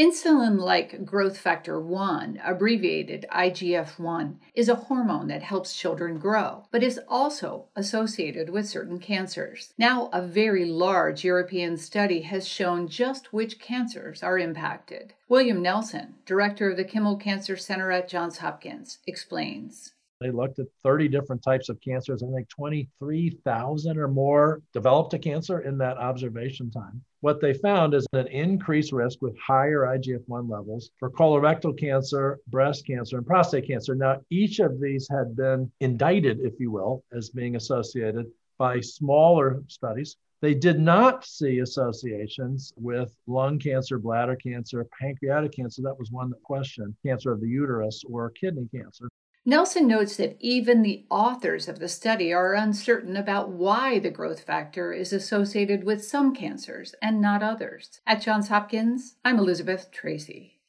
Insulin-like growth factor 1, abbreviated IGF-1, is a hormone that helps children grow, but is also associated with certain cancers. Now, a very large European study has shown just which cancers are impacted. William Nelson, director of the Kimmel Cancer Center at Johns Hopkins, explains. They looked at 30 different types of cancers. I think 23,000 or more developed a cancer in that observation time. What they found is an increased risk with higher IGF-1 levels for colorectal cancer, breast cancer, and prostate cancer. Now, each of these had been indicted, if you will, as being associated by smaller studies. They did not see associations with lung cancer, bladder cancer, pancreatic cancer. That was one that questioned cancer of the uterus or kidney cancer. Nelson notes that even the authors of the study are uncertain about why the growth factor is associated with some cancers and not others. At Johns Hopkins, I'm Elizabeth Tracy.